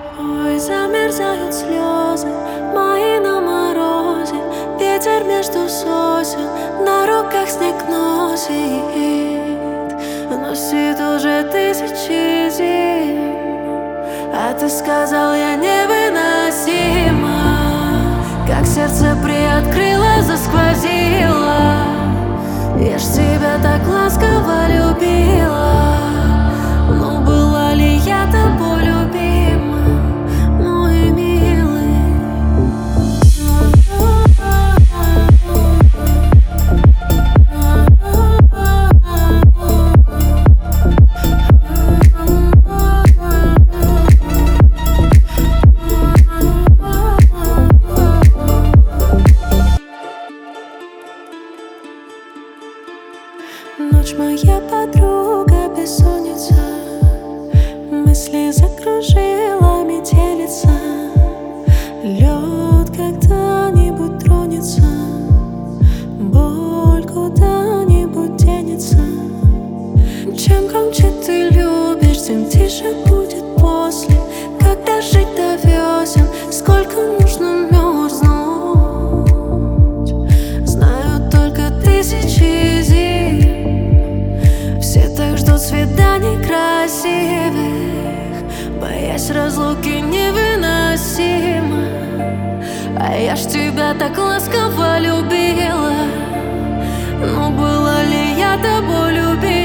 Ой, замерзают слезы мои на морозе. Ветер между сосен, на руках снег носит. Носит уже тысячи зим, а ты сказал, я невыносима. Как сердце приоткрыло, засквозило. Я ж тебя так ласково любила. Но была ли я тобой любима, мой милый? Ночь моя подруга, бессонница, мысли закружила метелица. Лед когда-нибудь тронется, боль куда-нибудь денется. Чем громче ты любишь, тем тише будет после. Когда жить до весен, сколько нужно мерзнуть, знаю только тысячи зим. Все так ждут свиданий красивых, боясь разлуки невыносимо. А я ж тебя так ласково любила. Но была ли я тобой любима?